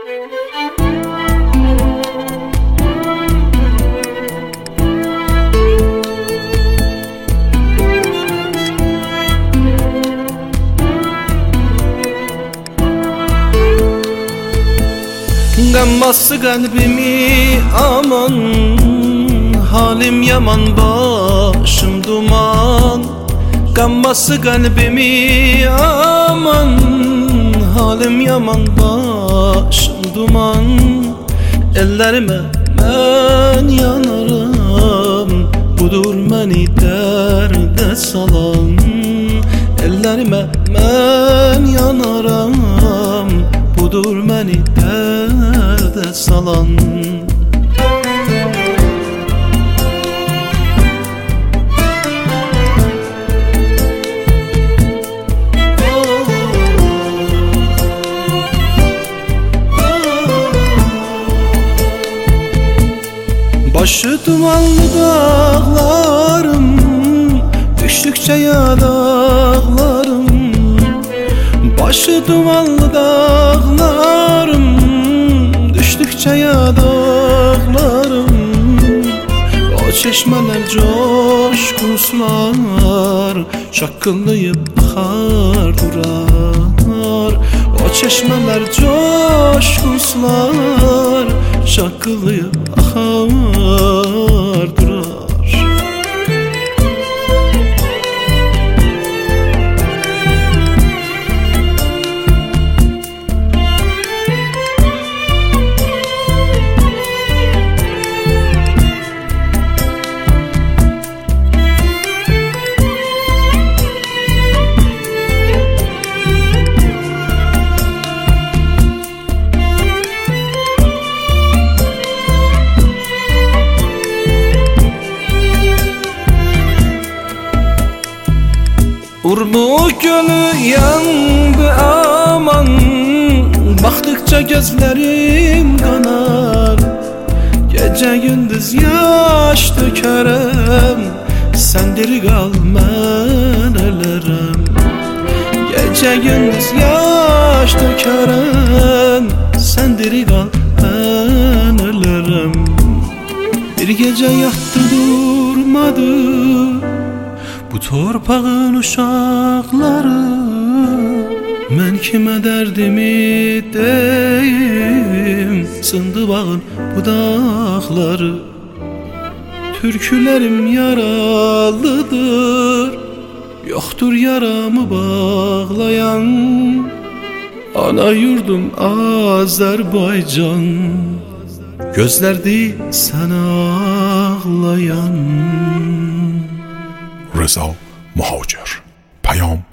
Qanması kalbimi aman, halim yaman başım duman. Qanması kalbimi aman, halim yaman başım duman. Ellerime ben yanaram, budur məni dərdə salan. Ellerime ben yanaram, budur məni dərdə salan. Başı dumanlı dağlarım, düştükçe yadağlarım. Başı dumanlı dağlarım, düştükçe yadağlarım. O çeşmeler coşkun sular, şakkıldayıp akar durar. O çeşmeler coşkun sular, şakkıldayıp akar durar. Urlu gölü yandı aman, baktıkça gözlerim kanar. Gece gündüz yaş dökerem, sen diri kal mən ölərəm. Gece gündüz yaş dökerem, sen diri kal mən ölərəm. Bir gece yattı durmadı bu torpağın uşaqları. Mən kimə dərdimi deyim, sındı bağın budaqları. Türkülərim yaralıdır, yoxdur yaramı bağlayan. Ana yurdum Azərbaycan, gözlərdi sən ağlayan. رضا مهاجر. پیام